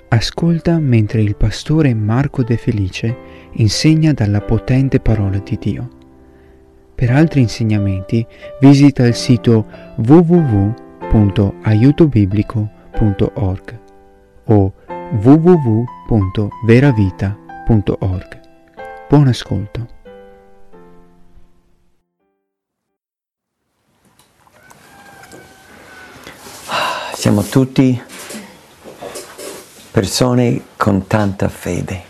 Ascolta mentre il pastore Marco De Felice insegna dalla potente parola di Dio. Per altri insegnamenti visita il sito www.aiutobiblico.org o www.veravita.org. Buon ascolto. Siamo tutti persone con tanta fede.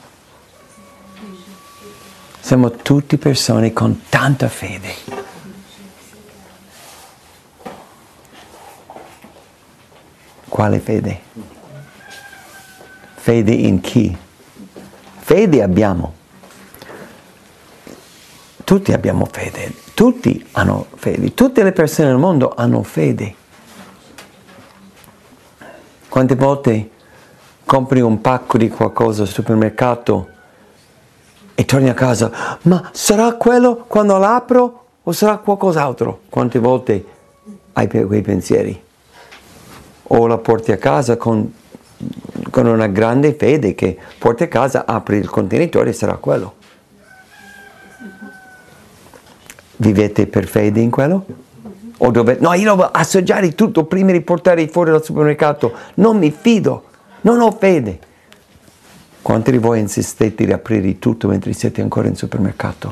Siamo tutti persone con tanta fede. Quale fede? Fede in chi? Fede abbiamo. Tutti abbiamo fede. Tutti hanno fede. Tutte le persone nel mondo hanno fede. Quante volte compri un pacco di qualcosa al supermercato e torni a casa, ma sarà quello quando l'apro o sarà qualcos'altro? Quante volte hai quei pensieri? O la porti a casa con una grande fede che porti a casa, apri il contenitore e sarà quello. Vivete per fede in quello? O dovete, no, io devo assaggiare tutto prima di portare fuori dal supermercato, non mi fido. Non ho fede. Quanti di voi insistete di aprire tutto mentre siete ancora in supermercato?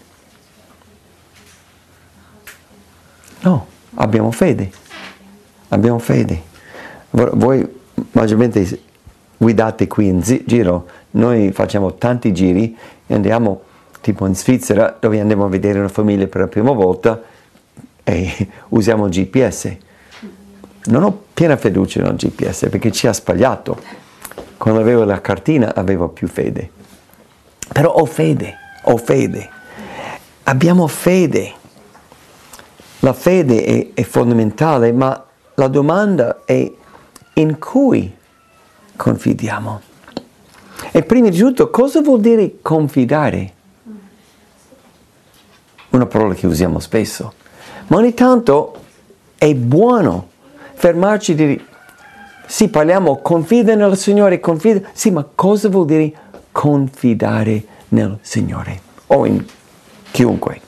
No, abbiamo fede. Abbiamo fede. Voi maggiormente guidate qui in giro. Noi facciamo tanti giri e andiamo tipo in Svizzera dove andiamo a vedere una famiglia per la prima volta e usiamo il GPS. Non ho piena fiducia nel GPS perché ci ha sbagliato. Quando avevo la cartina avevo più fede. Però ho fede. Abbiamo fede. La fede è fondamentale, ma la domanda è in cui confidiamo. E prima di tutto, cosa vuol dire confidare? Una parola che usiamo spesso. Ma ogni tanto è buono fermarci di dire, sì, parliamo, confida nel Signore, confida, sì, ma cosa vuol dire confidare nel Signore? O in chiunque.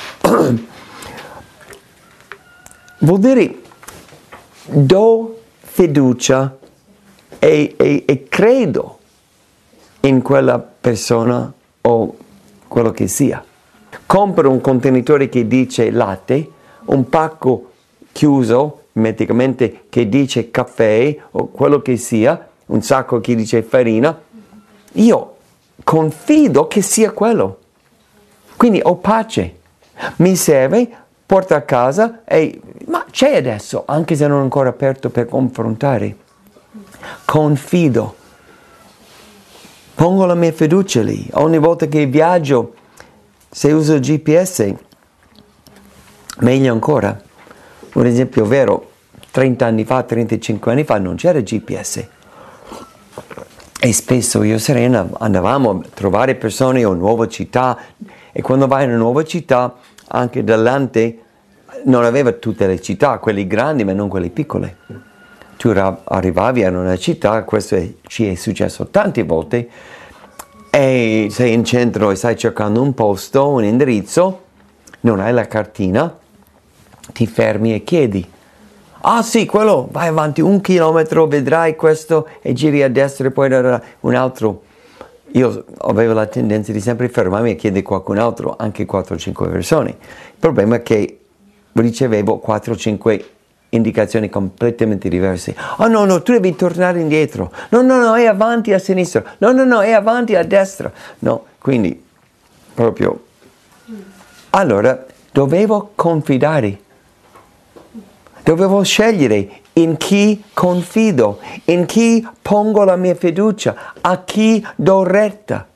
Vuol dire, do fiducia e credo in quella persona o quello che sia. Compro un contenitore che dice latte, un pacco chiuso, metodicamente che dice caffè o quello che sia, un sacco che dice farina, io confido che sia quello. Quindi ho pace. Mi serve, porto a casa ma c'è adesso, anche se non è ancora aperto per confrontare. Confido. Pongo la mia fiducia lì. Ogni volta che viaggio, se uso il GPS, meglio ancora. Un esempio vero, 30 anni fa, 35 anni fa non c'era GPS e spesso io e Serena andavamo a trovare persone o nuove città e quando vai in una nuova città anche Dall'Ante non aveva tutte le città, quelle grandi ma non quelle piccole. Tu arrivavi in una città, questo ci è successo tante volte, e sei in centro e stai cercando un posto, un indirizzo, non hai la cartina, ti fermi e chiedi, ah sì, quello, vai avanti 1 chilometro, vedrai questo e giri a destra e poi un altro. Io avevo la tendenza di sempre fermarmi e chiedere a qualcun altro, anche 4-5 persone. Il problema è che ricevevo 4-5 indicazioni completamente diverse. Oh no, tu devi tornare indietro. No, è avanti a sinistra. No, è avanti a destra. No, quindi proprio. Allora, dovevo confidare. Dovevo scegliere in chi confido, in chi pongo la mia fiducia, a chi do retta,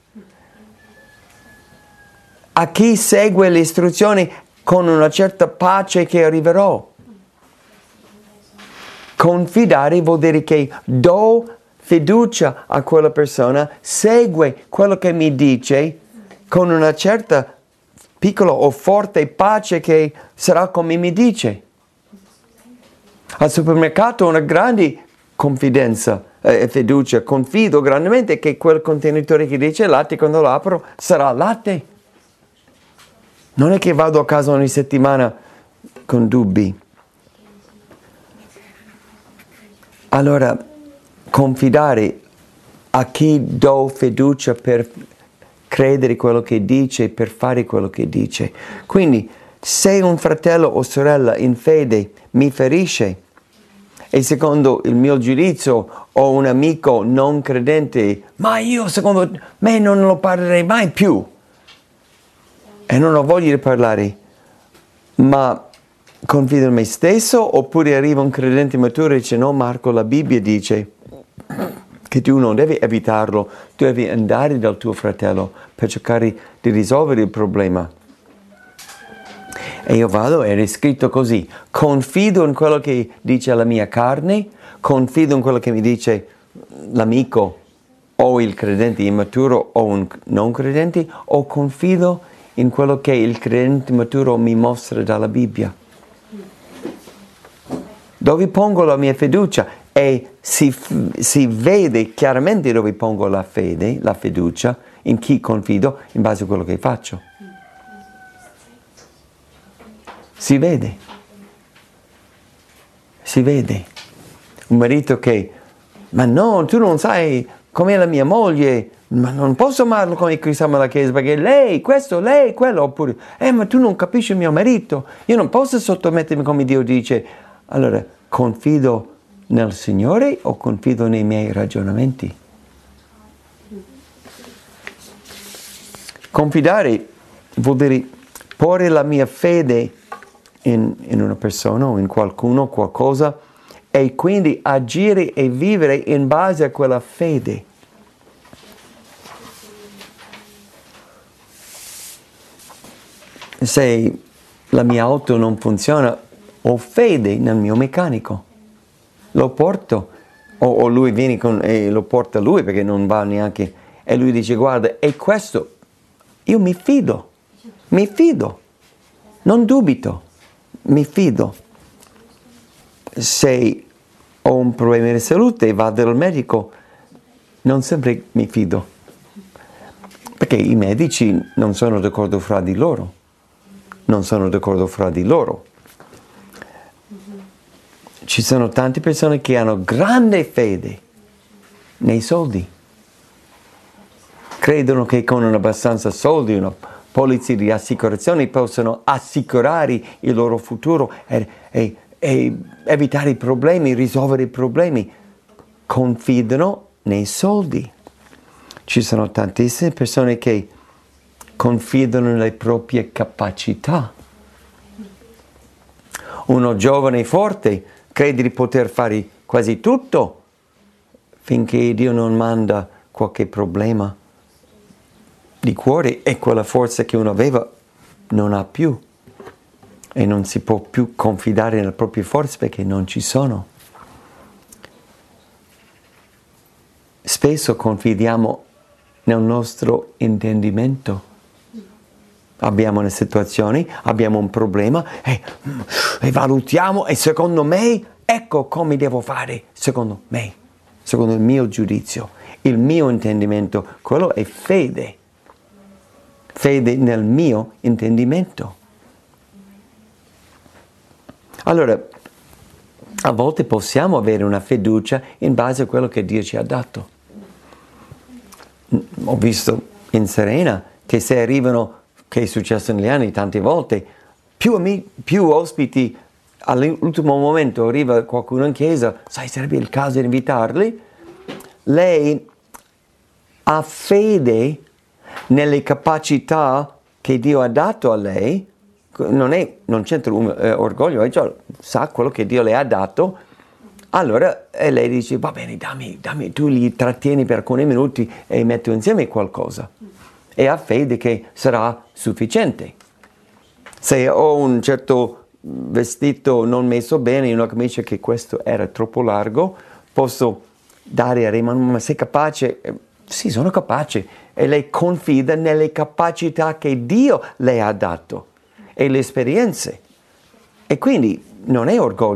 a chi segue le istruzioni con una certa pace che arriverò. Confidare vuol dire che do fiducia a quella persona, segue quello che mi dice con una certa piccola o forte pace che sarà come mi dice. Al supermercato ho una grande confidenza fiducia, confido grandemente che quel contenitore che dice latte, quando lo apro, sarà latte. Non è che vado a casa ogni settimana con dubbi. Allora, confidare a chi do fiducia per credere quello che dice, per fare quello che dice. Quindi, se un fratello o sorella in fede mi ferisce e secondo il mio giudizio ho un amico non credente, ma io secondo me non lo parlerei mai più e non ho voglia di parlare, ma confido in me stesso, oppure arriva un credente maturo e dice no Marco, la Bibbia dice che tu non devi evitarlo, tu devi andare dal tuo fratello per cercare di risolvere il problema. E io vado ed è scritto così: confido in quello che dice la mia carne, confido in quello che mi dice l'amico o il credente immaturo o un non credente, o confido in quello che il credente maturo mi mostra dalla Bibbia. Dove pongo la mia fiducia? E si vede chiaramente dove pongo la fede, la fiducia, in chi confido, in base a quello che faccio. Si vede. Si vede. Un marito che, ma no, tu non sai com'è la mia moglie, ma non posso amarlo come Cristo ama la Chiesa, perché lei, questo, lei, quello, oppure, ma tu non capisci il mio marito, io non posso sottomettermi come Dio dice. Allora, confido nel Signore o confido nei miei ragionamenti? Confidare vuol dire porre la mia fede in una persona o in qualcuno, qualcosa, e quindi agire e vivere in base a quella fede. Se la mia auto non funziona, ho fede nel mio meccanico. Lo porto, o lui viene e lo porta lui perché non va neanche, e lui dice guarda, è questo, io mi fido, non dubito, mi fido. Se ho un problema di salute e vado dal medico, non sempre mi fido, perché i medici non sono d'accordo fra di loro, Ci sono tante persone che hanno grande fede nei soldi. Credono che con abbastanza soldi, una polizza di assicurazione, possono assicurare il loro futuro e evitare i problemi, risolvere i problemi. Confidano nei soldi. Ci sono tantissime persone che confidano nelle proprie capacità. Uno giovane e forte crede di poter fare quasi tutto finché Dio non manda qualche problema di cuore e quella forza che uno aveva non ha più e non si può più confidare nelle proprie forze perché non ci sono. Spesso confidiamo nel nostro intendimento. Abbiamo una situazione, abbiamo un problema e valutiamo e secondo me ecco come devo fare, secondo me, secondo il mio giudizio, il mio intendimento. Quello è fede nel mio intendimento. Allora, a volte possiamo avere una fiducia in base a quello che Dio ci ha dato. Ho visto in Serena che se arrivano, che è successo negli anni tante volte, più ospiti all'ultimo momento arriva qualcuno in chiesa, sai, sarebbe il caso di invitarli. Lei ha fede nelle capacità che Dio ha dato a lei, non c'entra orgoglio, cioè, sa quello che Dio le ha dato. Allora lei dice va bene, dammi, tu li trattieni per alcuni minuti e metto insieme qualcosa. E ha fede che sarà sufficiente. Se ho un certo vestito non messo bene, una camicia che questo era troppo largo, posso dare a lei, ma sei capace? Sì, sono capace. E lei confida nelle capacità che Dio le ha dato e le esperienze. E quindi non è orgoglio,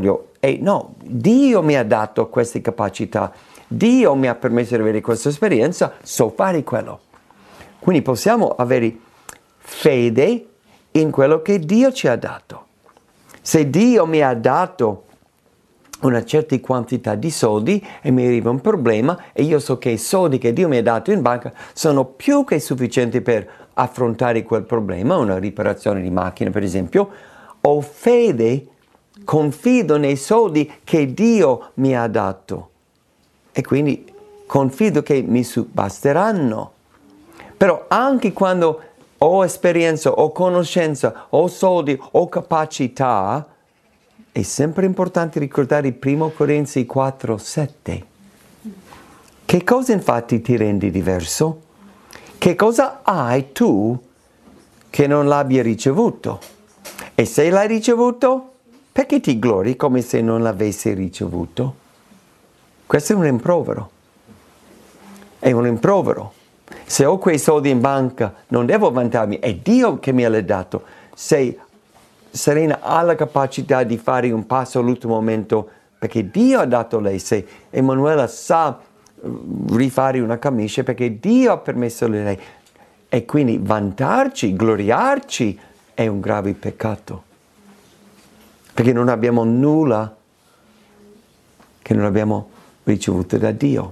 E no, Dio mi ha dato queste capacità, Dio mi ha permesso di avere questa esperienza, so fare quello. Quindi possiamo avere fede in quello che Dio ci ha dato. Se Dio mi ha dato una certa quantità di soldi e mi arriva un problema e io so che i soldi che Dio mi ha dato in banca sono più che sufficienti per affrontare quel problema, una riparazione di macchina per esempio, ho fede, confido nei soldi che Dio mi ha dato e quindi confido che mi basteranno. Però anche quando ho esperienza, ho conoscenza, ho soldi, ho capacità, è sempre importante ricordare il 1 Corinzi 4:7. Che cosa infatti ti rendi diverso? Che cosa hai tu che non l'abbia ricevuto? E se l'hai ricevuto, perché ti glori come se non l'avessi ricevuto? Questo è un rimprovero. È un rimprovero. Se ho quei soldi in banca, non devo vantarmi, è Dio che me li ha dato. Se Serena ha la capacità di fare un passo all'ultimo momento, perché Dio ha dato lei, se Emanuela sa rifare una camicia, perché Dio ha permesso a lei. E quindi vantarci, gloriarci, è un grave peccato. Perché non abbiamo nulla che non abbiamo ricevuto da Dio.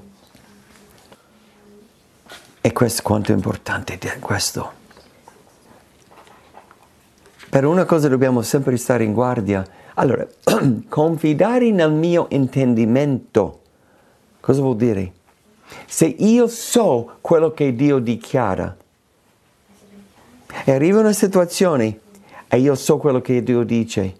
E questo quanto è importante questo. Per una cosa dobbiamo sempre stare in guardia. Allora, confidare nel mio intendimento. Cosa vuol dire? Se io so quello che Dio dichiara e arriva una situazione e io so quello che Dio dice,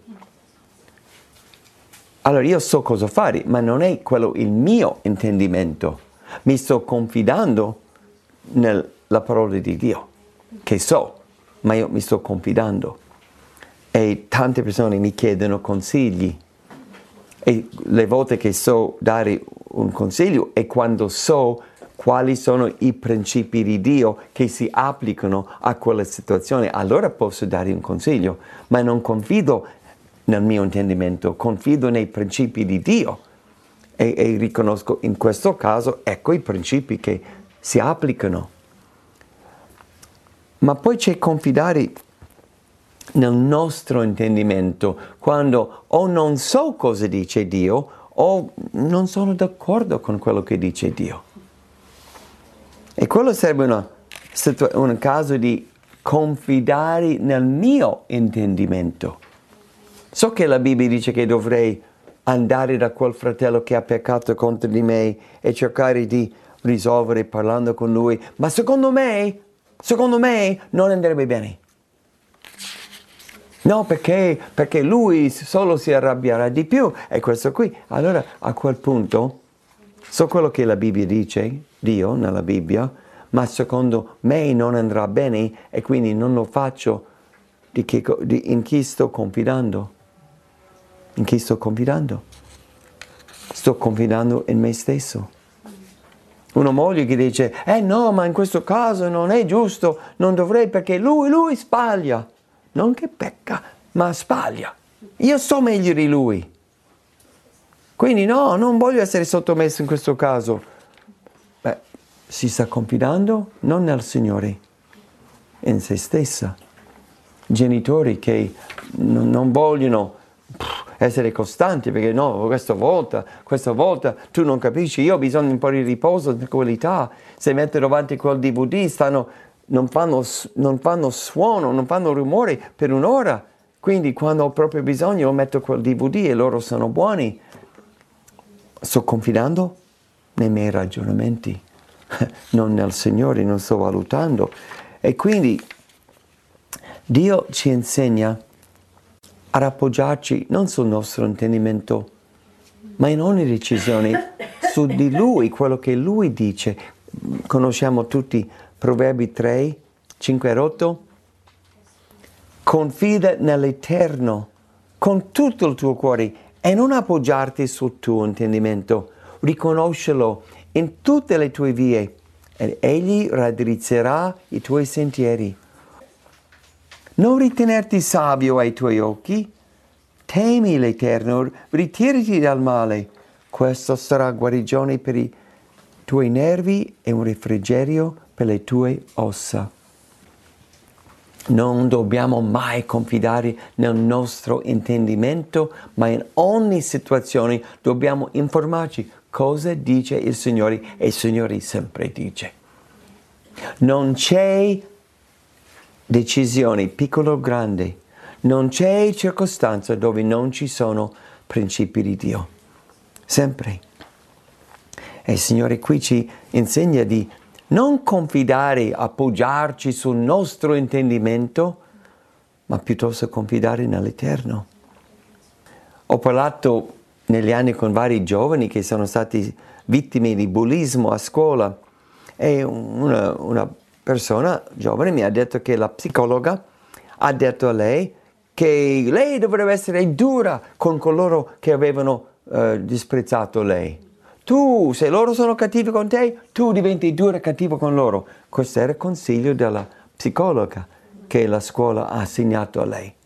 allora io so cosa fare, ma non è quello il mio intendimento. Mi sto confidando nella parola di Dio, che so, ma io mi sto confidando. E tante persone mi chiedono consigli. E le volte che so dare un consiglio è quando so quali sono i principi di Dio che si applicano a quella situazione. Allora posso dare un consiglio, ma non confido nel mio intendimento, confido nei principi di Dio. E riconosco in questo caso, ecco i principi che si applicano. Ma poi c'è confidare nel nostro intendimento, quando o non so cosa dice Dio o non sono d'accordo con quello che dice Dio. E quello sarebbe un caso di confidare nel mio intendimento. So che la Bibbia dice che dovrei andare da quel fratello che ha peccato contro di me e cercare di risolvere parlando con lui, ma secondo me non andrebbe bene. No, perché lui solo si arrabbierà di più, e questo qui. Allora, a quel punto, so quello che la Bibbia dice, Dio nella Bibbia, ma secondo me non andrà bene e quindi non lo faccio. In chi sto confidando? In chi sto confidando? Sto confidando in me stesso. Una moglie che dice, no, ma in questo caso non è giusto, non dovrei perché lui sbaglia. Non che pecca, ma sbaglia. Io so meglio di lui. Quindi no, non voglio essere sottomesso in questo caso. Beh, si sta confidando non nel Signore, in se stessa. Genitori che non vogliono essere costanti perché no, questa volta tu non capisci, io ho bisogno di un po' di riposo, di tranquillità. Se metto davanti quel DVD non fanno suono, non fanno rumore per un'ora, quindi quando ho proprio bisogno metto quel DVD e loro sono buoni. Sto confidando nei miei ragionamenti, non nel Signore, non sto valutando. E quindi Dio ci insegna ad appoggiarci non sul nostro intendimento, ma in ogni decisione su di Lui, quello che Lui dice. Conosciamo tutti Proverbi 3, 5 e 8. Confida nell'Eterno con tutto il tuo cuore e non appoggiarti sul tuo intendimento. Riconoscelo in tutte le tue vie ed Egli raddrizzerà i tuoi sentieri. Non ritenerti savio ai tuoi occhi, temi l'Eterno, ritirati dal male. Questo sarà guarigione per i tuoi nervi e un refrigerio per le tue ossa. Non dobbiamo mai confidare nel nostro intendimento, ma in ogni situazione dobbiamo informarci cosa dice il Signore, e il Signore sempre dice. Non c'è decisione, piccolo o grande, non c'è circostanza dove non ci sono principi di Dio. Sempre. E il Signore qui ci insegna di non confidare, appoggiarci sul nostro intendimento, ma piuttosto confidare nell'Eterno. Ho parlato negli anni con vari giovani che sono stati vittime di bullismo a scuola, e una persona giovane mi ha detto che la psicologa ha detto a lei che lei dovrebbe essere dura con coloro che avevano disprezzato lei. Tu, se loro sono cattivi con te, tu diventi duro e cattivo con loro. Questo era il consiglio della psicologa che la scuola ha assegnato a lei.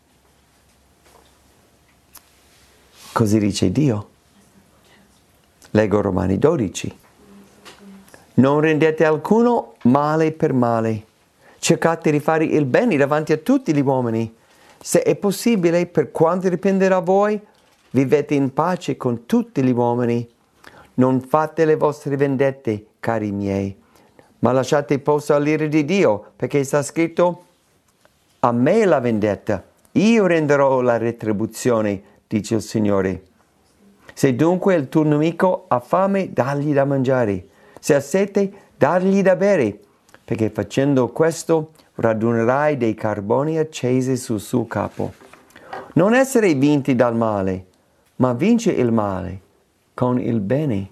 Così dice Dio. Leggo Romani 12. Non rendete alcuno male per male. Cercate di fare il bene davanti a tutti gli uomini. Se è possibile, per quanto dipende da voi, vivete in pace con tutti gli uomini. Non fate le vostre vendette, cari miei, ma lasciate posto all'ira di Dio, perché sta scritto: a me la vendetta, io renderò la retribuzione, dice il Signore. Se dunque il tuo nemico ha fame, dagli da mangiare. Se ha sete, dagli da bere, perché facendo questo radunerai dei carboni accesi sul suo capo. Non essere vinti dal male, ma vince il male con il bene.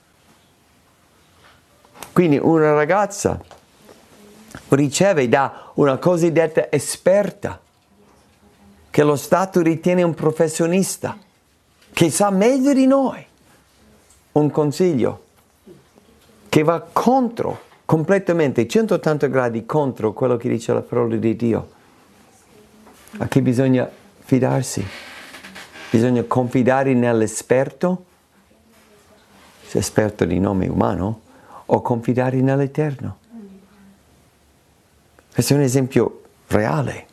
Quindi una ragazza riceve da una cosiddetta esperta, che lo Stato ritiene un professionista, che sa meglio di noi, un consiglio che va contro, completamente, 180 gradi contro quello che dice la parola di Dio. A chi bisogna fidarsi? Bisogna confidare nell'esperto, se esperto di nome umano, o confidare nell'Eterno. Questo è un esempio reale.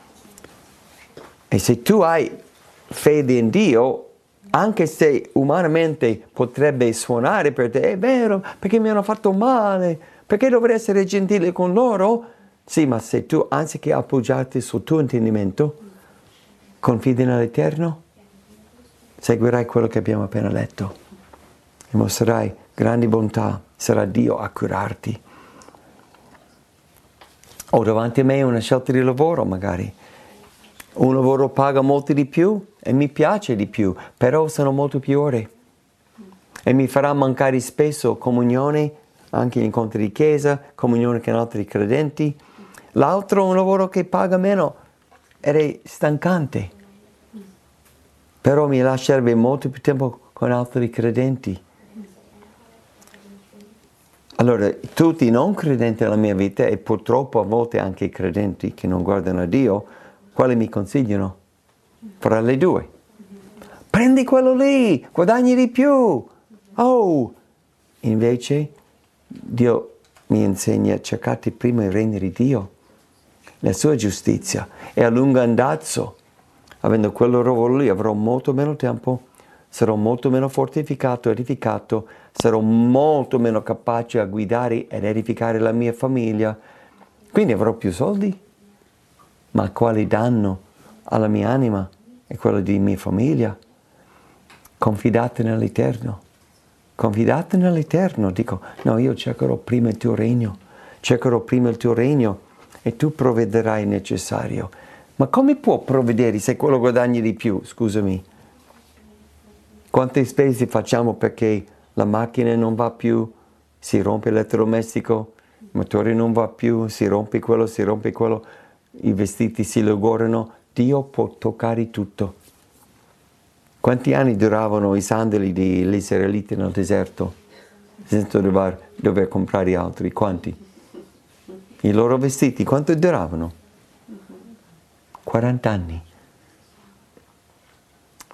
E se tu hai fede in Dio, anche se umanamente potrebbe suonare per te, è vero, perché mi hanno fatto male, perché dovrei essere gentile con loro? Sì, ma se tu, anziché appoggiarti sul tuo intendimento, confidi nell'Eterno, seguirai quello che abbiamo appena letto e mostrerai grandi bontà, sarà Dio a curarti. Ho davanti a me una scelta di lavoro magari. Un lavoro paga molto di più e mi piace di più, però sono molto più ore. E mi farà mancare spesso comunione, anche incontri di chiesa, comunione con altri credenti. L'altro è un lavoro che paga meno ed è stancante. Però mi lascerebbe molto più tempo con altri credenti. Allora, tutti i non credenti nella mia vita, e purtroppo a volte anche i credenti che non guardano a Dio, quali mi consigliano? Fra le due. Prendi quello lì, guadagni di più. Oh! Invece Dio mi insegna: cercate prima il regno di Dio, la sua giustizia, e a lungo andazzo, avendo quello lavoro lì, avrò molto meno tempo, sarò molto meno fortificato, edificato, sarò molto meno capace a guidare ed edificare la mia famiglia, quindi avrò più soldi. Ma quale danno alla mia anima e quello di mia famiglia? Confidate nell'Eterno. Confidate nell'Eterno. Dico, no, io cercherò prima il tuo regno. Cercherò prima il tuo regno e tu provvederai il necessario. Ma come può provvedere se quello guadagni di più? Scusami. Quante spese facciamo perché la macchina non va più, si rompe l'elettrodomestico, il motore non va più, si rompe quello, i vestiti si logorano. Dio può toccare tutto. Quanti anni duravano i sandali degli israeliti nel deserto senza dover comprare altri? Quanti? I loro vestiti quanto duravano? 40 anni.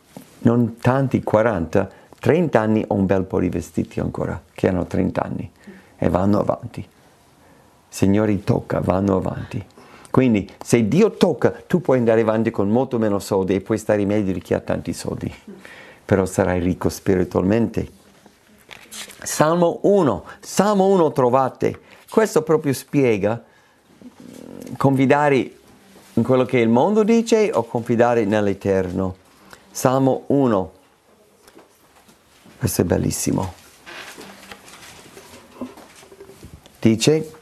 non tanti 40, 30 anni ho un bel po' di vestiti ancora, che hanno 30 anni e vanno avanti. Signori, tocca, vanno avanti. Quindi se Dio tocca, tu puoi andare avanti con molto meno soldi e puoi stare meglio di chi ha tanti soldi, però sarai ricco spiritualmente. Salmo 1 trovate, questo proprio spiega confidare in quello che il mondo dice o confidare nell'Eterno. Salmo 1, questo è bellissimo. Dice: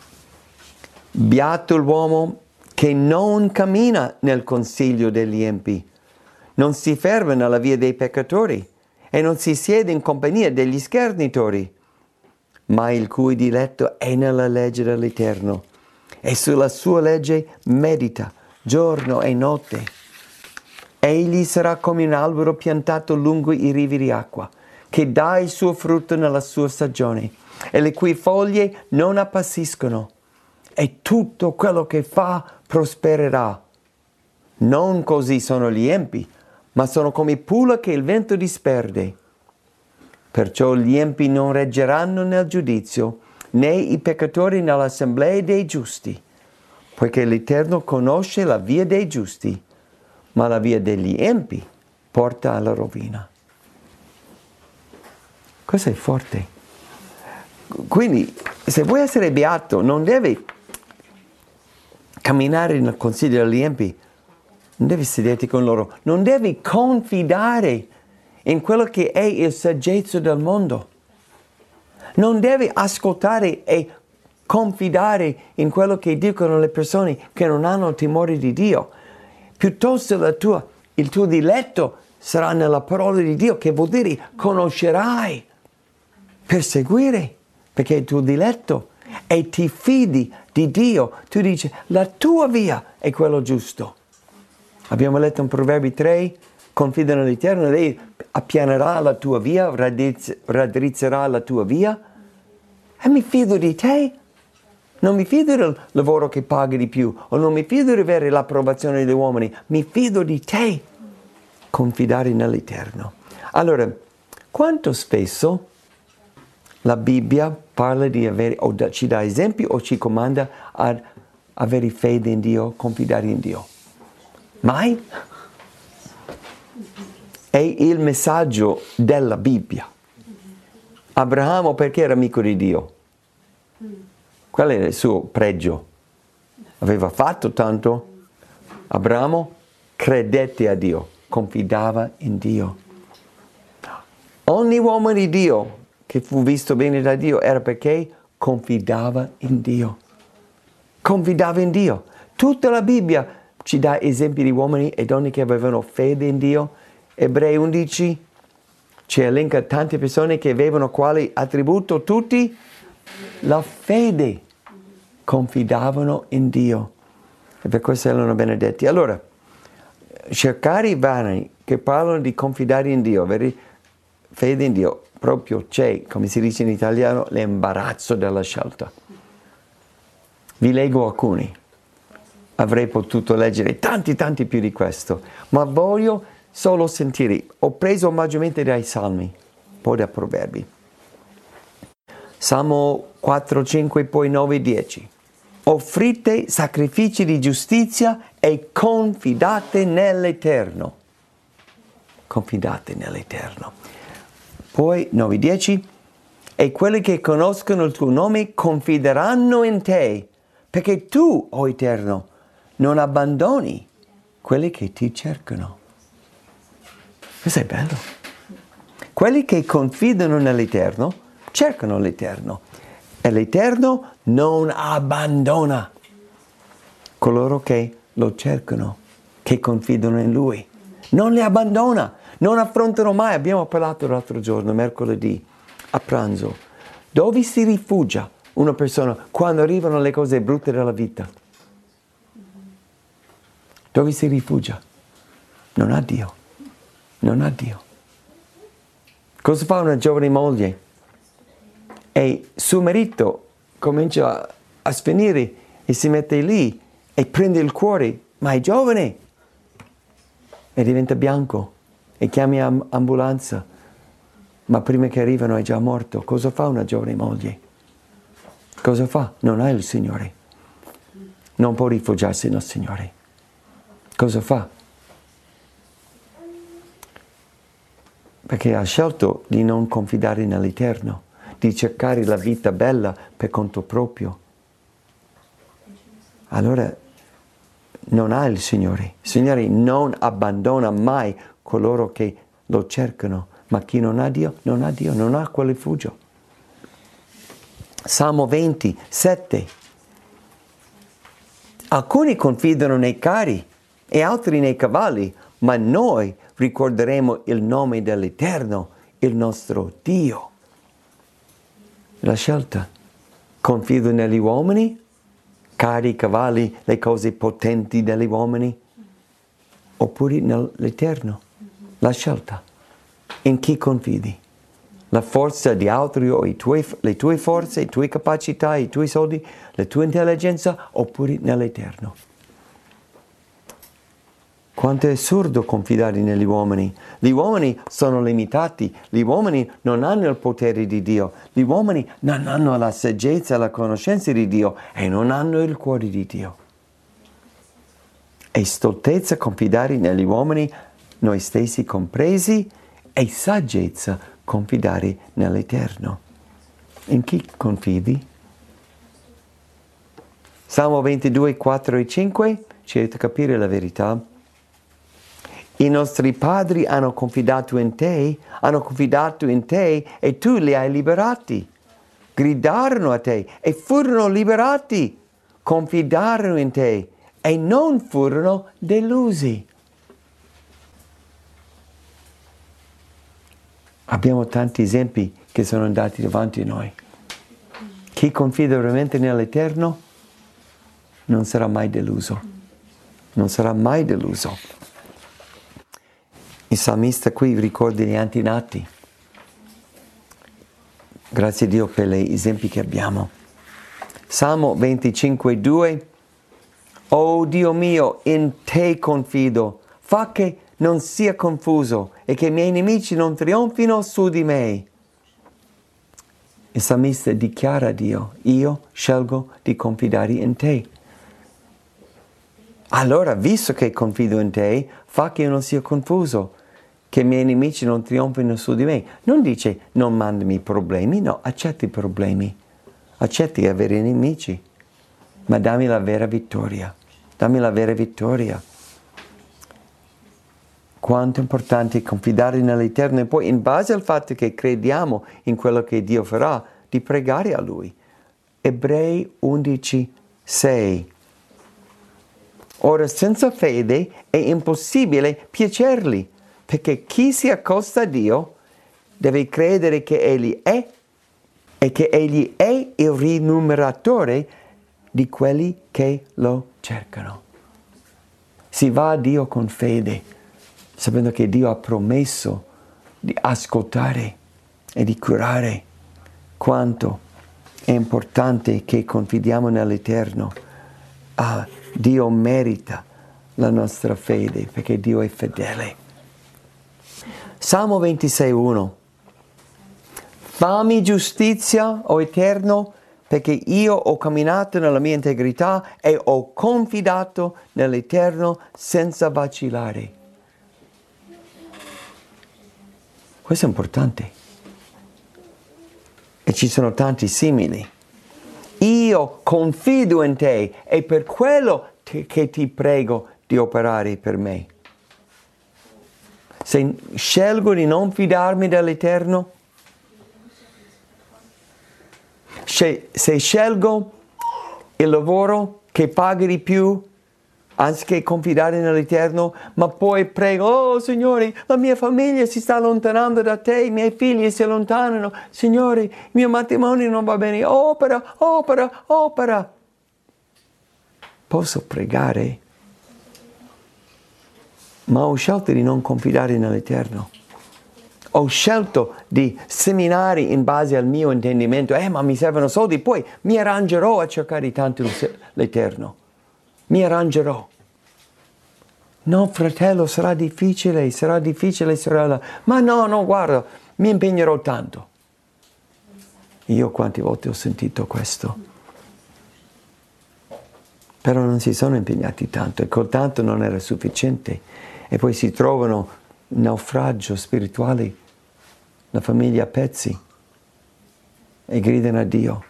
beato l'uomo che non cammina nel consiglio degli empi, non si ferma nella via dei peccatori e non si siede in compagnia degli schernitori, ma il cui diletto è nella legge dell'Eterno e sulla sua legge medita giorno e notte. Egli sarà come un albero piantato lungo i rivi di acqua, che dà il suo frutto nella sua stagione e le cui foglie non appassiscono, e tutto quello che fa prospererà. Non così sono gli empi, ma sono come pula che il vento disperde. Perciò gli empi non reggeranno nel giudizio, né i peccatori nell'assemblea dei giusti, poiché l'Eterno conosce la via dei giusti, ma la via degli empi porta alla rovina. Questo è forte. Quindi, se vuoi essere beato, non devi camminare nel consiglio degli empi, non devi sederti con loro, non devi confidare in quello che è il saggezza del mondo. Non devi ascoltare e confidare in quello che dicono le persone che non hanno timore di Dio. Piuttosto il tuo diletto sarà nella parola di Dio, che vuol dire conoscerai per seguire, perché è il tuo diletto e ti fidi di Dio. Tu dici, la tua via è quello giusto. Abbiamo letto in Proverbi 3, confida nell'Eterno, lei appianerà la tua via, raddrizzerà la tua via, e mi fido di te. Non mi fido del lavoro che paghi di più, o non mi fido di avere l'approvazione degli uomini, mi fido di te. Confidare nell'Eterno. Allora, quanto spesso la Bibbia parla di avere, o ci dà esempi o ci comanda ad avere fede in Dio, confidare in Dio? Mai? È il messaggio della Bibbia. Abramo perché era amico di Dio? Qual era il suo pregio? Aveva fatto tanto? Abramo credette a Dio, confidava in Dio. Ogni uomo di Dio che fu visto bene da Dio era perché confidava in Dio. Confidava in Dio. Tutta la Bibbia ci dà esempi di uomini e donne che avevano fede in Dio. Ebrei 11 ci elenca tante persone che avevano quale attributo? Tutti la fede. Confidavano in Dio. E per questo erano benedetti. Allora, cercare i brani che parlano di confidare in Dio, avere fede in Dio, proprio c'è, come si dice in italiano, l'imbarazzo della scelta. Vi leggo alcuni. Avrei potuto leggere tanti più di questo, ma voglio solo sentire. Ho preso maggiormente dai Salmi, un po' da Proverbi. Salmo 4, 5, poi 9, 10. Offrite sacrifici di giustizia e confidate nell'Eterno. Confidate nell'Eterno. Poi 9, 10. E quelli che conoscono il tuo nome confideranno in te, perché tu, o Eterno, non abbandoni quelli che ti cercano. Questo è bello. Quelli che confidano nell'Eterno cercano l'Eterno. E l'Eterno non abbandona coloro che lo cercano, che confidano in Lui. Non li abbandona, non affrontano mai. Abbiamo parlato l'altro giorno, mercoledì, a pranzo. Dove si rifugia una persona quando arrivano le cose brutte della vita? Dove si rifugia? Non ha Dio. Non ha Dio. Cosa fa una giovane moglie? E suo marito comincia a svenire e si mette lì e prende il cuore, ma è giovane e diventa bianco e chiami ambulanza, ma prima che arrivano è già morto. Cosa fa una giovane moglie? Cosa fa? Non ha il Signore. Non può rifugiarsi nel Signore. Cosa fa? Perché ha scelto di non confidare nell'Eterno, di cercare la vita bella per conto proprio. Allora non ha il Signore. Il Signore non abbandona mai coloro che lo cercano, ma chi non ha Dio, non ha Dio, non ha quel rifugio. Salmo 27. Alcuni confidano nei carri e altri nei cavalli, ma noi ricorderemo il nome dell'Eterno, il nostro Dio. La scelta. Confido negli uomini, carri, cavalli, le cose potenti degli uomini, oppure nell'Eterno. La scelta. In chi confidi? La forza di altri o le tue forze, le tue capacità, i tuoi soldi, la tua intelligenza, oppure nell'Eterno? Quanto è assurdo confidare negli uomini. Gli uomini sono limitati, gli uomini non hanno il potere di Dio, gli uomini non hanno la saggezza e la conoscenza di Dio e non hanno il cuore di Dio. È stoltezza confidare negli uomini, noi stessi compresi, e saggezza confidare nell'Eterno. In chi confidi? Salmo 22, 4 e 5 ci aiuta a capire la verità. I nostri padri hanno confidato in te e tu li hai liberati. Gridarono a te e furono liberati. Confidarono in te e non furono delusi. Abbiamo tanti esempi che sono andati davanti a noi. Chi confida veramente nell'Eterno non sarà mai deluso. Non sarà mai deluso. Il salmista qui ricorda gli antenati. Grazie a Dio per gli esempi che abbiamo. Salmo 25, 2. Oh Dio mio, in te confido. Fa che non sia confuso e che i miei nemici non trionfino su di me. Il salmista dichiara a Dio: io scelgo di confidare in te. Allora, visto che confido in te, fa che io non sia confuso, che i miei nemici non trionfino su di me. Non dice non mandami problemi, no, accetti i problemi. Accetti di avere nemici, ma dammi la vera vittoria. Dammi la vera vittoria. Quanto è importante confidare nell'Eterno e poi, in base al fatto che crediamo in quello che Dio farà, di pregare a Lui. Ebrei 11, 6. Ora, senza fede è impossibile piacergli, perché chi si accosta a Dio deve credere che Egli è e che Egli è il rimuneratore di quelli che lo cercano. Si va a Dio con fede, sapendo che Dio ha promesso di ascoltare e di curare. Quanto è importante che confidiamo nell'Eterno. Dio merita la nostra fede, perché Dio è fedele. Salmo 26, 1. Fammi giustizia, o Eterno, perché io ho camminato nella mia integrità e ho confidato nell'Eterno senza vacillare. Questo è importante. E ci sono tanti simili. Io confido in te e per quello che ti prego di operare per me. Se scelgo di non fidarmi dell'Eterno, se scelgo il lavoro che paga di più, anziché confidare nell'Eterno, ma poi prego: oh Signore, la mia famiglia si sta allontanando da te, i miei figli si allontanano, Signore, il mio matrimonio non va bene, opera, opera, opera. Posso pregare, ma ho scelto di non confidare nell'Eterno. Ho scelto di seminare in base al mio intendimento. Ma mi servono soldi, poi mi arrangerò a cercare tanto l'Eterno. Mi arrangerò. No, fratello, sarà difficile, sorella. Ma no, guarda, mi impegnerò tanto. Io quante volte ho sentito questo. Però non si sono impegnati tanto e col tanto non era sufficiente. E poi si trovano in naufragio spirituale, la famiglia a pezzi, e gridano a Dio.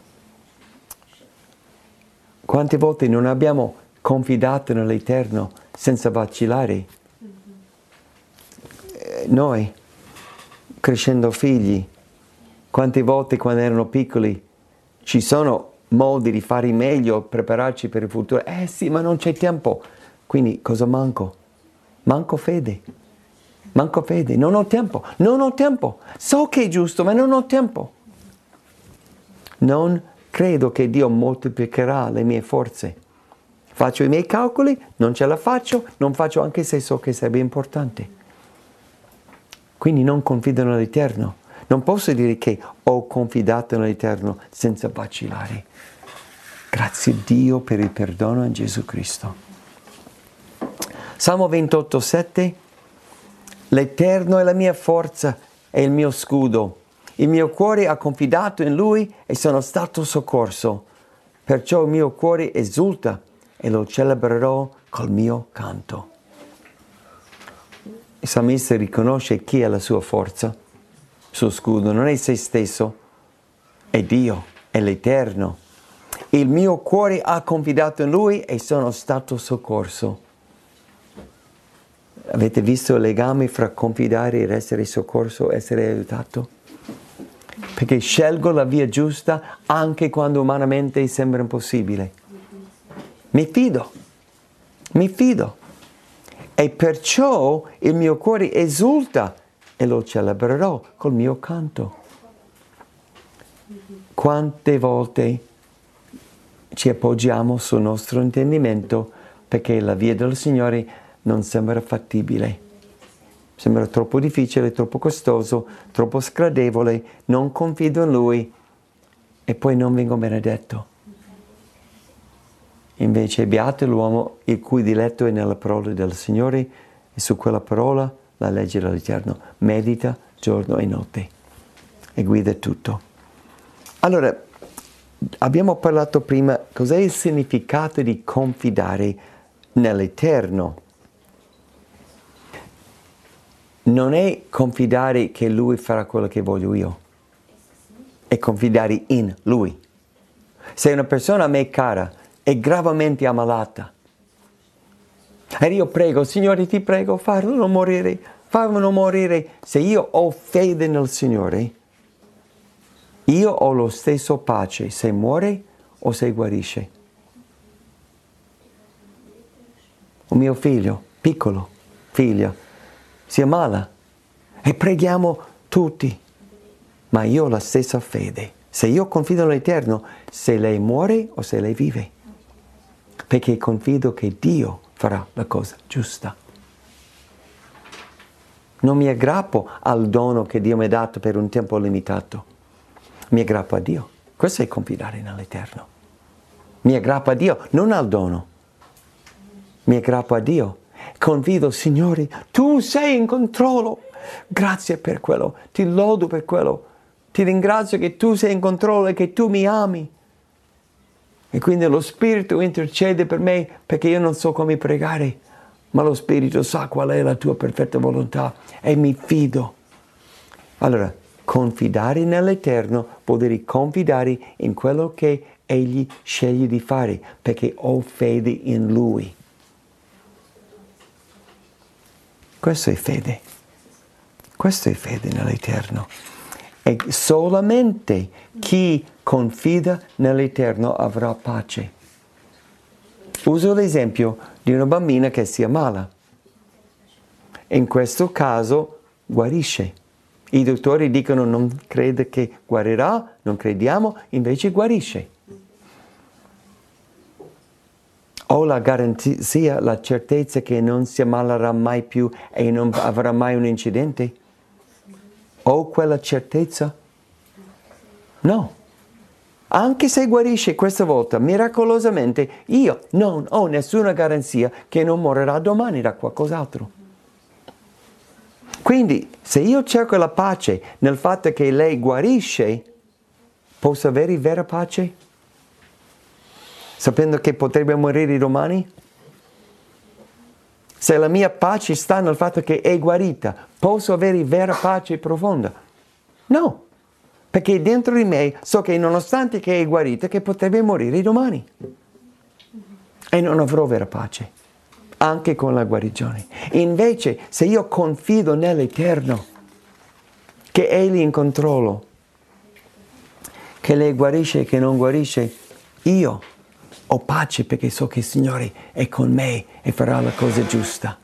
Quante volte non abbiamo confidato nell'Eterno senza vacillare? Noi, crescendo figli, quante volte quando erano piccoli ci sono modi di fare meglio, prepararci per il futuro? Sì, ma non c'è tempo. Quindi cosa manco? Manco fede, non ho tempo. So che è giusto, ma non ho tempo. Non credo che Dio moltiplicherà le mie forze. Faccio i miei calcoli, non ce la faccio, non faccio anche se so che sarebbe importante. Quindi non confido nell'Eterno. Non posso dire che ho confidato nell'Eterno senza vacillare. Grazie a Dio per il perdono in Gesù Cristo. Salmo 28,7. L'Eterno è la mia forza e il mio scudo. Il mio cuore ha confidato in Lui e sono stato soccorso. Perciò il mio cuore esulta e lo celebrerò col mio canto. Il salmista riconosce chi è la sua forza, il suo scudo. Non è se stesso, è Dio, è l'Eterno. Il mio cuore ha confidato in Lui e sono stato soccorso. Avete visto il legame fra confidare ed essere soccorso, essere aiutato? Perché scelgo la via giusta anche quando umanamente sembra impossibile. Mi fido. E perciò il mio cuore esulta e lo celebrerò col mio canto. Quante volte ci appoggiamo sul nostro intendimento perché la via del Signore non sembra fattibile. Sembra troppo difficile, troppo costoso, troppo sgradevole, non confido in Lui e poi non vengo benedetto. Invece beato l'uomo il cui diletto è nella parola del Signore e su quella parola la legge dell'Eterno medita giorno e notte e guida tutto. Allora, abbiamo parlato prima cos'è il significato di confidare nell'Eterno. Non è confidare che Lui farà quello che voglio io, è confidare in Lui. Se una persona a me cara è gravemente ammalata e io prego, Signore ti prego, farlo non morire. Se io ho fede nel Signore, io ho lo stesso pace se muore o se guarisce. Un mio figlio, piccolo figlio, si ammala e preghiamo tutti, ma io ho la stessa fede. Se io confido nell'Eterno, se lei muore o se lei vive, perché confido che Dio farà la cosa giusta. Non mi aggrappo al dono che Dio mi ha dato per un tempo limitato, mi aggrappo a Dio. Questo è confidare nell'Eterno. Mi aggrappo a Dio, non al dono. Mi aggrappo a Dio. Confido, Signore, Tu sei in controllo. Grazie per quello, ti lodo per quello. Ti ringrazio che Tu sei in controllo e che Tu mi ami. E quindi lo Spirito intercede per me perché io non so come pregare, ma lo Spirito sa qual è la Tua perfetta volontà e mi fido. Allora, confidare nell'Eterno vuol dire confidare in quello che Egli sceglie di fare, perché ho fede in Lui. Questo è fede. Questo è fede nell'Eterno. E solamente chi confida nell'Eterno avrà pace. Uso l'esempio di una bambina che si ammala. In questo caso guarisce. I dottori dicono non crede che guarirà, non crediamo, invece guarisce. Ho la garanzia, la certezza che non si ammalerà mai più e non avrà mai un incidente? Ho quella certezza? No. Anche se guarisce questa volta miracolosamente, io non ho nessuna garanzia che non morirà domani da qualcos'altro. Quindi, se io cerco la pace nel fatto che lei guarisce, posso avere vera pace? Sapendo che potrebbe morire domani? Se la mia pace sta nel fatto che è guarita, posso avere vera pace profonda? No, perché dentro di me so che nonostante che è guarita, che potrebbe morire domani. E non avrò vera pace, anche con la guarigione. Invece, se io confido nell'Eterno, che Egli è in controllo, che lei guarisce e che non guarisce, io ho pace perché so che il Signore è con me e farà la cosa giusta.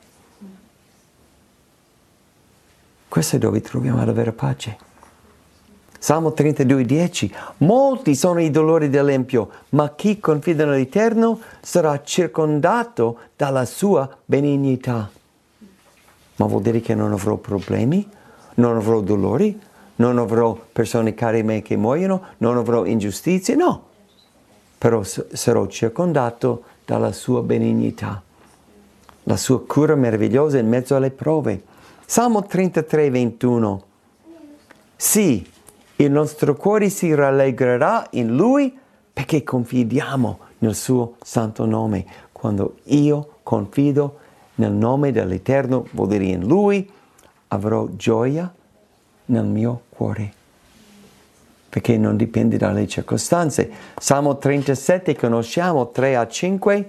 Questo è dove troviamo la vera pace. Salmo 32:10. Molti sono i dolori dell'empio, ma chi confida nell'Eterno sarà circondato dalla sua benignità. Ma vuol dire che non avrò problemi? Non avrò dolori? Non avrò persone care a me che muoiono? Non avrò ingiustizie? No. Però sarò circondato dalla sua benignità, la sua cura meravigliosa in mezzo alle prove. Salmo 33:21. Sì, il nostro cuore si rallegrerà in Lui perché confidiamo nel suo santo nome. Quando io confido nel nome dell'Eterno, vuol dire in Lui, avrò gioia nel mio cuore. Perché non dipende dalle circostanze. Salmo 37, conosciamo 3-5.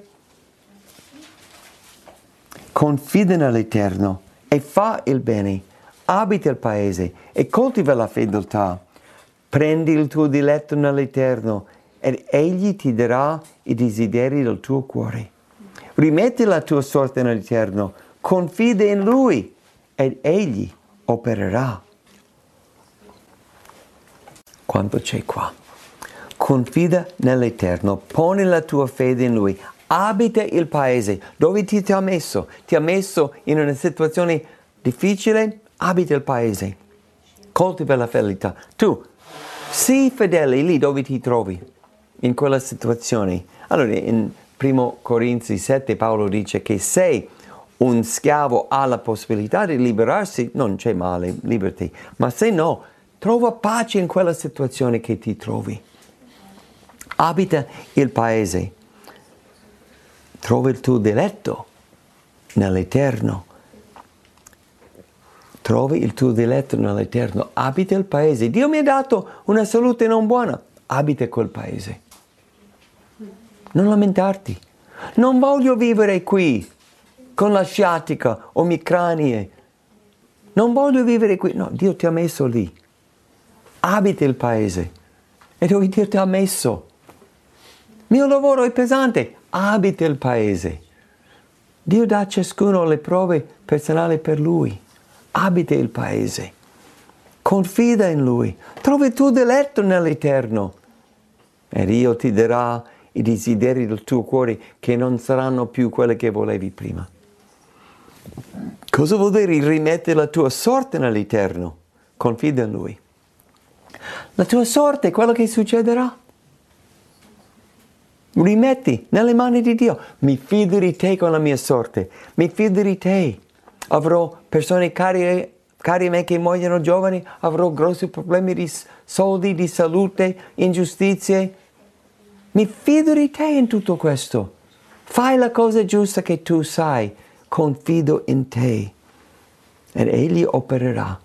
Confida nell'Eterno e fa il bene, abita il paese e coltiva la fedeltà. Prendi il tuo diletto nell'Eterno ed Egli ti darà i desideri del tuo cuore. Rimetti la tua sorte nell'Eterno, confida in Lui ed Egli opererà. Quanto c'è qua? Confida nell'Eterno, poni la tua fede in Lui, abita il paese dove ti ha messo. Ti ha messo in una situazione difficile, abita il paese, coltiva la fedeltà. Tu sii fedele lì dove ti trovi, in quella situazione. Allora, in 1 Corinzi 7 Paolo dice che se un schiavo ha la possibilità di liberarsi, non c'è male, liberty, ma se no, trova pace in quella situazione che ti trovi. Abita il paese. Trova il tuo diletto nell'Eterno. Trovi il tuo diletto nell'Eterno. Abita il paese. Dio mi ha dato una salute non buona. Abita quel paese. Non lamentarti. Non voglio vivere qui con la sciatica o emicranie. Non voglio vivere qui. No, Dio ti ha messo lì. Abita il paese. E dove Dio ti ha messo. Mio lavoro è pesante. Abita il paese. Dio dà a ciascuno le prove personali per lui. Abita il paese. Confida in Lui. Trova il tuo diletto nell'Eterno. E Dio ti darà i desideri del tuo cuore che non saranno più quelli che volevi prima. Cosa vuol dire rimettere la tua sorte nell'Eterno? Confida in Lui. La tua sorte è quello che succederà. Rimetti nelle mani di Dio. Mi fido di te con la mia sorte. Mi fido di te. Avrò persone care a me che muoiono giovani. Avrò grossi problemi di soldi, di salute, ingiustizie. Mi fido di te in tutto questo. Fai la cosa giusta che tu sai. Confido in te. Ed Egli opererà.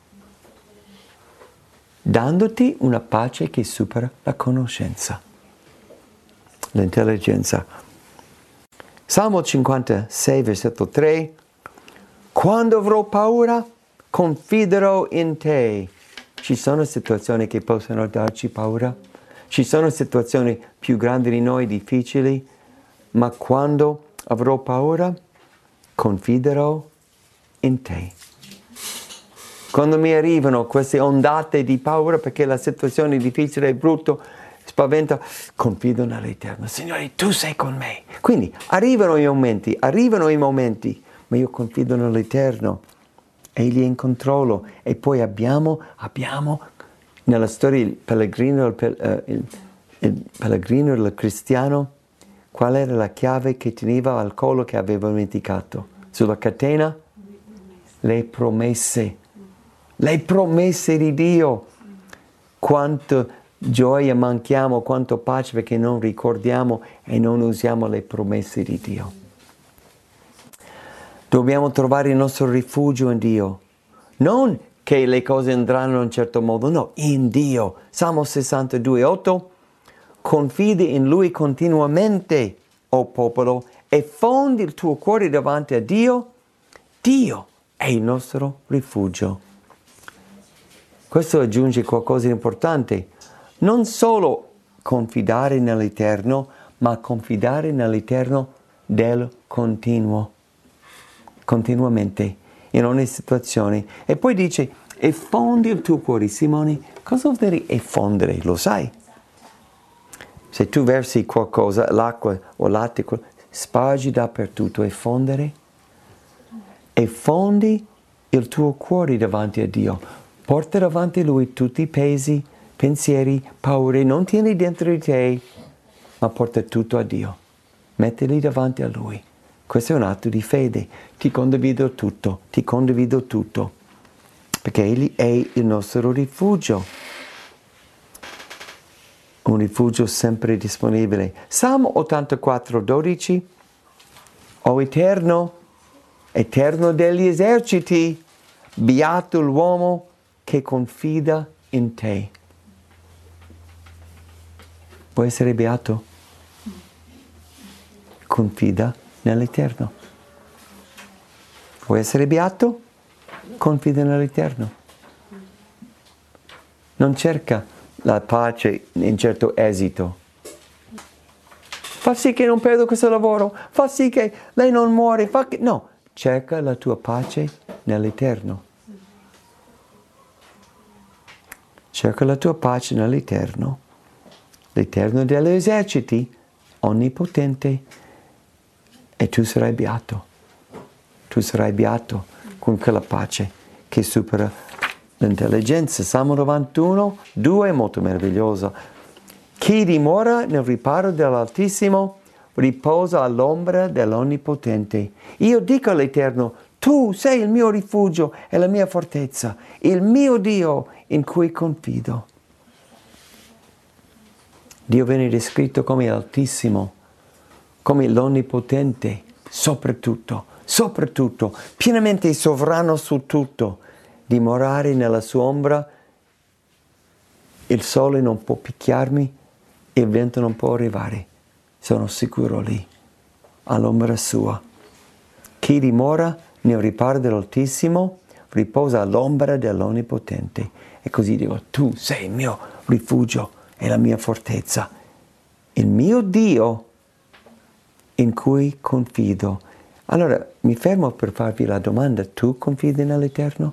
Dandoti una pace che supera la conoscenza. L'intelligenza. Salmo 56, versetto 3. Quando avrò paura, confiderò in te. Ci sono situazioni che possono darci paura. Ci sono situazioni più grandi di noi, difficili. Ma quando avrò paura, confiderò in te. Quando mi arrivano queste ondate di paura perché la situazione è difficile e brutto, spaventa, confido nell'Eterno. Signore, tu sei con me. Quindi arrivano i momenti, ma io confido nell'Eterno. Egli è in controllo. E poi abbiamo nella storia il pellegrino, il il pellegrino, il cristiano, qual era la chiave che teneva al collo che aveva dimenticato? Sulla catena? Le promesse. Le promesse di Dio. Quanto gioia manchiamo, quanto pace perché non ricordiamo e non usiamo le promesse di Dio. Dobbiamo trovare il nostro rifugio in Dio. Non che le cose andranno in un certo modo, no, in Dio. Salmo 62:8. Confida in Lui continuamente, o popolo, e fondi il tuo cuore davanti a Dio. Dio è il nostro rifugio. Questo aggiunge qualcosa di importante. Non solo confidare nell'Eterno, ma confidare nell'Eterno del continuo. Continuamente, in ogni situazione. E poi dice, effondi il tuo cuore. Simone, cosa vuol dire effondere? Lo sai? Se tu versi qualcosa, l'acqua o latte, spargi dappertutto, effondere. Effondi il tuo cuore davanti a Dio. Porta davanti a Lui tutti i pesi, pensieri, paure. Non tieni dentro di te, ma porta tutto a Dio. Mettili davanti a Lui. Questo è un atto di fede. Ti condivido tutto, perché Egli è il nostro rifugio. Un rifugio sempre disponibile. Salmo 84:12. O Eterno, Eterno degli eserciti, beato l'uomo che confida in te. Vuoi essere beato? Confida nell'Eterno. Vuoi essere beato? Confida nell'Eterno. Non cerca la pace in certo esito. Fa sì che non perdo questo lavoro, fa sì che lei non muore, no, cerca la tua pace nell'Eterno. Cerca la tua pace nell'Eterno, l'Eterno degli eserciti, onnipotente, e tu sarai beato. Tu sarai beato con quella pace che supera l'intelligenza. Salmo 91:2 è molto meraviglioso. Chi dimora nel riparo dell'Altissimo riposa all'ombra dell'Onnipotente. Io dico all'Eterno, tu sei il mio rifugio e la mia fortezza, il mio Dio in cui confido. Dio viene descritto come l'Altissimo, come l'Onnipotente, soprattutto, pienamente sovrano su tutto. Dimorare nella sua ombra, il sole non può picchiarmi, il vento non può arrivare. Sono sicuro lì, all'ombra sua. Chi dimora nel riparo dell'Altissimo riposa all'ombra dell'Onnipotente. E così dico, tu sei il mio rifugio e la mia fortezza, il mio Dio in cui confido. Allora mi fermo per farvi la domanda, tu confidi nell'Eterno?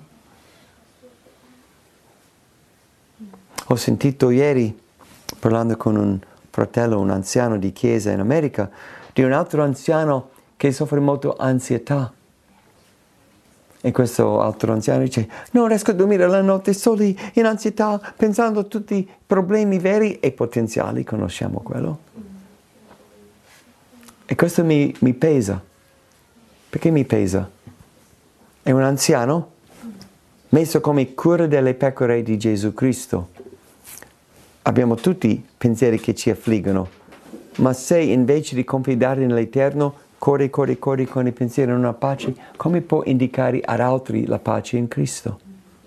Ho sentito ieri, parlando con un fratello, un anziano di chiesa in America, di un altro anziano che soffre molto ansietà. E questo altro anziano dice, non riesco a dormire la notte solo in ansietà, pensando a tutti i problemi veri e potenziali, conosciamo quello. E questo mi pesa. Perché mi pesa? È un anziano messo come cura delle pecore di Gesù Cristo. Abbiamo tutti pensieri che ci affliggono, ma se invece di confidare nell'Eterno corri con i pensieri in una pace, come può indicare ad altri la pace in Cristo?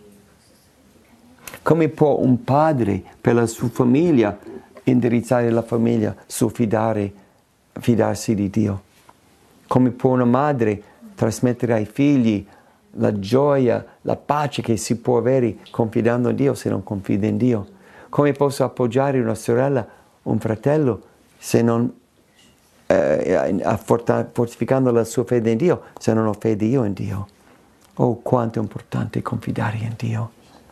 Come può un padre per la sua famiglia indirizzare la famiglia su fidarsi di Dio? Come può una madre trasmettere ai figli la gioia, la pace che si può avere confidando in Dio se non confida in Dio? Come posso appoggiare una sorella, un fratello, se non fortificando la sua fede in Dio, se non ho fede io in Dio? Oh, quanto è importante confidare in Dio.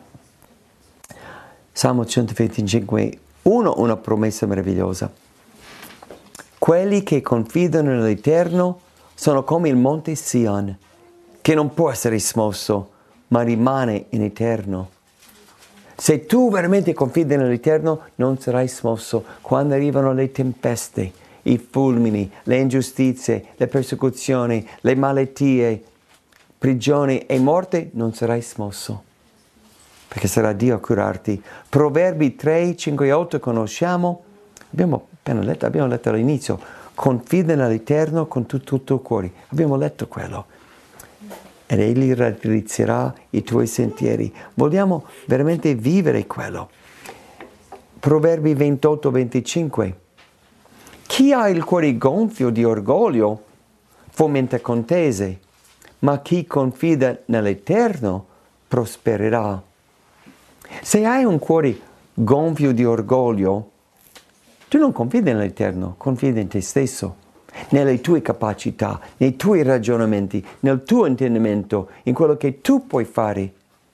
Salmo 125:1, una promessa meravigliosa. Quelli che confidano nell'Eterno sono come il monte Sion, che non può essere smosso, ma rimane in eterno. Se tu veramente confidi nell'Eterno, non sarai smosso. Quando arrivano le tempeste, i fulmini, le ingiustizie, le persecuzioni, le malattie, prigioni e morte, non sarai smosso. Perché sarà Dio a curarti. Proverbi 3, 5 e 8 conosciamo. Abbiamo letto all'inizio. Confida nell'Eterno con tutto il tuo cuore. Abbiamo letto quello. Ed Egli raddrizzerà i tuoi sentieri. Vogliamo veramente vivere quello. Proverbi 28, 25. Chi ha il cuore gonfio di orgoglio fomenta contese, ma chi confida nell'Eterno prospererà. Se hai un cuore gonfio di orgoglio, tu non confidi nell'Eterno, confidi in te stesso, nelle tue capacità, nei tuoi ragionamenti, nel tuo intendimento, in quello che tu puoi fare.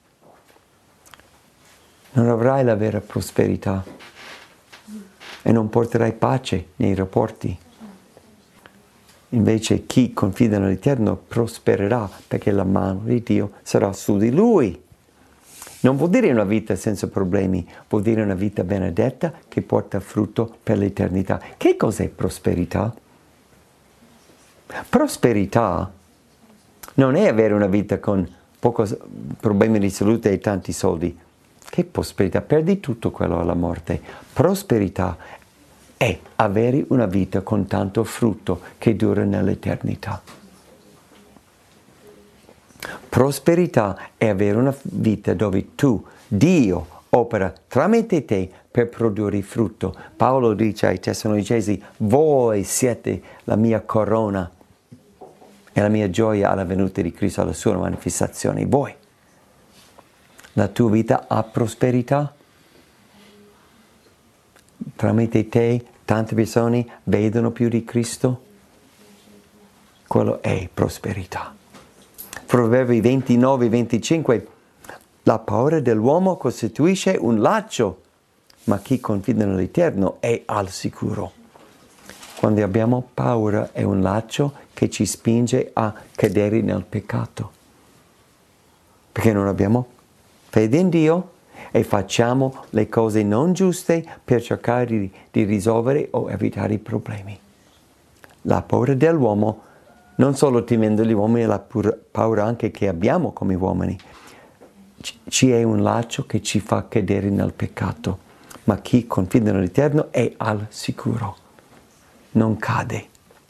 Non avrai la vera prosperità e non porterai pace nei rapporti. Invece chi confida nell'Eterno prospererà perché la mano di Dio sarà su di lui. Non vuol dire una vita senza problemi, vuol dire una vita benedetta che porta frutto per l'eternità. Che cos'è prosperità? Prosperità non è avere una vita con pochi problemi di salute e tanti soldi. Che prosperità? Perdi tutto quello alla morte. Prosperità è avere una vita con tanto frutto che dura nell'eternità. Prosperità è avere una vita dove Dio opera tramite te per produrre frutto. Paolo dice ai Tessalonicesi: voi siete la mia corona e la mia gioia alla venuta di Cristo, alla sua manifestazione. Voi. La tua vita ha prosperità? Tramite te tante persone vedono più di Cristo? Quello è prosperità. Proverbi 29, 25. La paura dell'uomo costituisce un laccio, ma chi confida nell'Eterno è al sicuro. Quando abbiamo paura è un laccio che ci spinge a cadere nel peccato. Perché non abbiamo fede in Dio e facciamo le cose non giuste per cercare di risolvere o evitare i problemi. La paura dell'uomo, non solo temendo gli uomini, è la paura anche che abbiamo come uomini. Ci è un laccio che ci fa cadere nel peccato, ma chi confida nell'Eterno è al sicuro, non cade.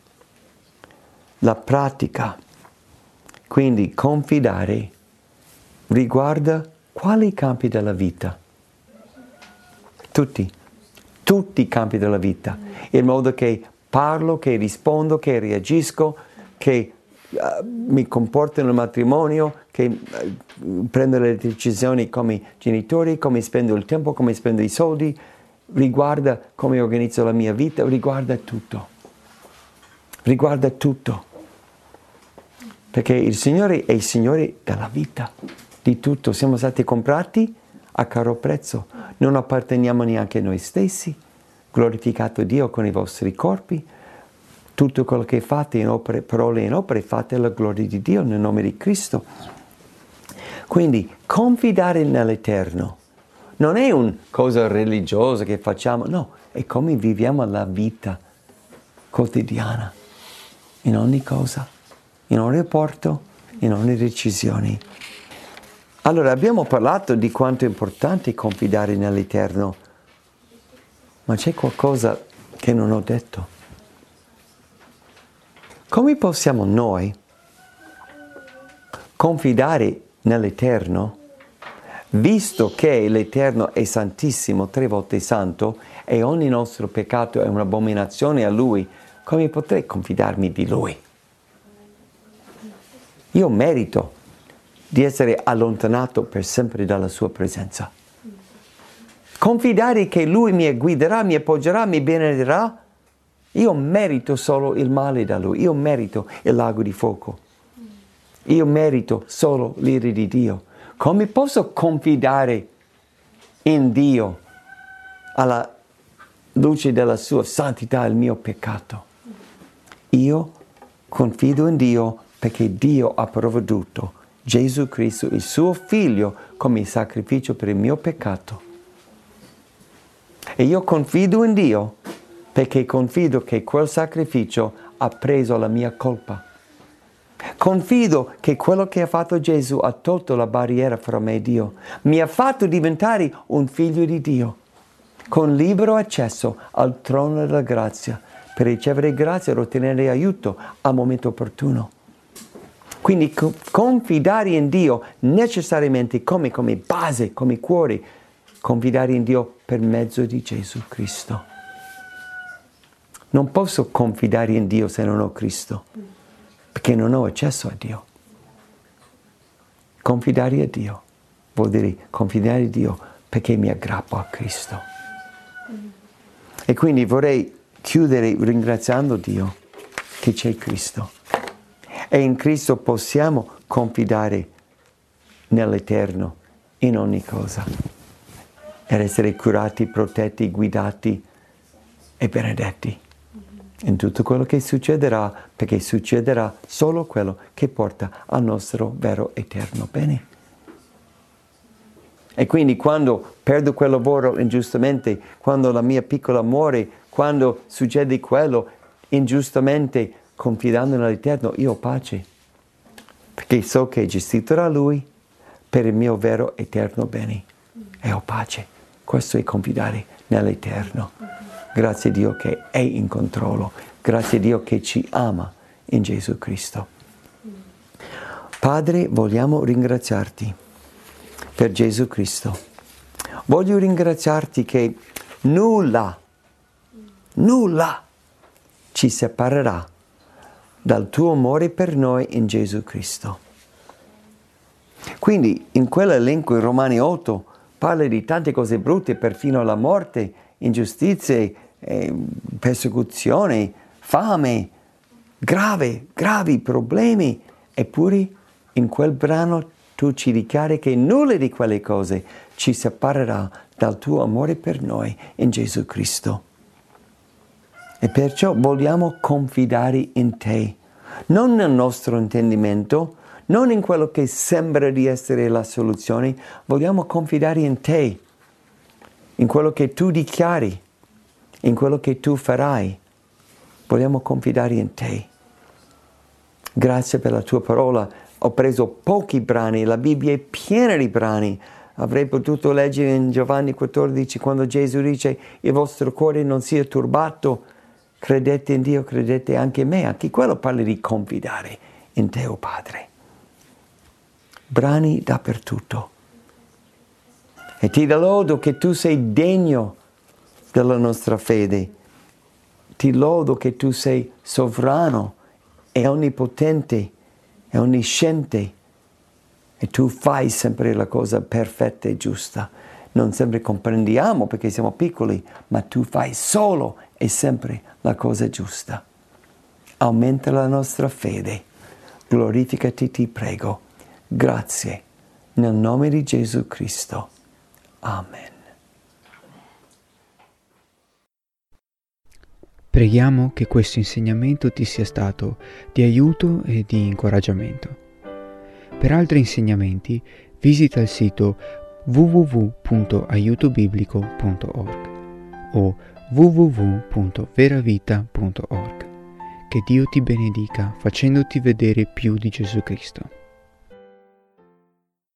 La pratica, quindi confidare, riguarda quali campi della vita? Tutti i campi della vita, il modo che parlo, che rispondo, che reagisco, che mi comporto nel matrimonio, che prendo le decisioni come genitori, come spendo il tempo, come spendo i soldi, riguarda come organizzo la mia vita, riguarda tutto. Riguarda tutto. Perché il Signore è il Signore della vita, di tutto. Siamo stati comprati a caro prezzo. Non apparteniamo neanche a noi stessi. Glorificato Dio con i vostri corpi. Tutto quello che fate in opere, parole e in opere, fate alla gloria di Dio nel nome di Cristo. Quindi confidare nell'Eterno non è una cosa religiosa che facciamo, no, è come viviamo la vita quotidiana, in ogni cosa, in ogni rapporto, in ogni decisione. Allora, abbiamo parlato di quanto è importante confidare nell'Eterno, ma c'è qualcosa che non ho detto. Come possiamo noi confidare nell'Eterno, visto che l'Eterno è santissimo, 3 volte santo, e ogni nostro peccato è un'abominazione a Lui? Come potrei confidarmi di Lui? Io merito di essere allontanato per sempre dalla Sua presenza. Confidare che Lui mi guiderà, mi appoggerà, mi benedirà? Io merito solo il male da Lui, io merito il lago di fuoco, io merito solo l'ira di Dio. Come posso confidare in Dio alla luce della sua santità il mio peccato? Io confido in Dio perché Dio ha provveduto Gesù Cristo, il suo figlio, come sacrificio per il mio peccato. E io confido in Dio perché confido che quel sacrificio ha preso la mia colpa. Confido che quello che ha fatto Gesù ha tolto la barriera fra me e Dio. Mi ha fatto diventare un figlio di Dio, con libero accesso al trono della grazia, per ricevere grazia e ottenere aiuto al momento opportuno. Quindi confidare in Dio necessariamente come base, come cuore, confidare in Dio per mezzo di Gesù Cristo. Non posso confidare in Dio se non ho Cristo, perché non ho accesso a Dio. Confidare a Dio vuol dire confidare in Dio perché mi aggrappo a Cristo. E quindi vorrei chiudere ringraziando Dio che c'è Cristo. E in Cristo possiamo confidare nell'Eterno in ogni cosa. Ed essere curati, protetti, guidati e benedetti in tutto quello che succederà, perché succederà solo quello che porta al nostro vero eterno bene. E quindi quando perdo quel lavoro ingiustamente, quando la mia piccola muore, quando succede quello ingiustamente, confidando nell'Eterno, io ho pace, perché so che è gestito da Lui per il mio vero eterno bene. E ho pace. Questo è confidare nell'Eterno. Grazie a Dio che è in controllo. Grazie a Dio che ci ama in Gesù Cristo. Padre, vogliamo ringraziarti per Gesù Cristo. Voglio ringraziarti che nulla ci separerà dal tuo amore per noi in Gesù Cristo. Quindi in quell'elenco in Romani 8 parla di tante cose brutte, perfino la morte, ingiustizie, persecuzione, fame, gravi problemi. Eppure in quel brano tu ci dichiari che nulla di quelle cose ci separerà dal tuo amore per noi in Gesù Cristo. E perciò vogliamo confidare in te, non nel nostro intendimento, non in quello che sembra di essere la soluzione, vogliamo confidare in te, in quello che tu dichiari, in quello che tu farai. Vogliamo confidare in te. Grazie per la tua parola. Ho preso pochi brani, la Bibbia è piena di brani. Avrei potuto leggere in Giovanni 14 quando Gesù dice: il vostro cuore non sia turbato, credete in Dio, credete anche in me. Anche quello parla di confidare in te, o Padre. Brani dappertutto. E ti lodo che tu sei degno della nostra fede. Ti lodo che tu sei sovrano e onnipotente e onnisciente. E tu fai sempre la cosa perfetta e giusta. Non sempre comprendiamo perché siamo piccoli, ma tu fai solo e sempre la cosa giusta. Aumenta la nostra fede. Glorificati, ti prego. Grazie. Nel nome di Gesù Cristo. Amen. Preghiamo che questo insegnamento ti sia stato di aiuto e di incoraggiamento. Per altri insegnamenti visita il sito www.aiutobiblico.org o www.veravita.org. Che Dio ti benedica facendoti vedere più di Gesù Cristo.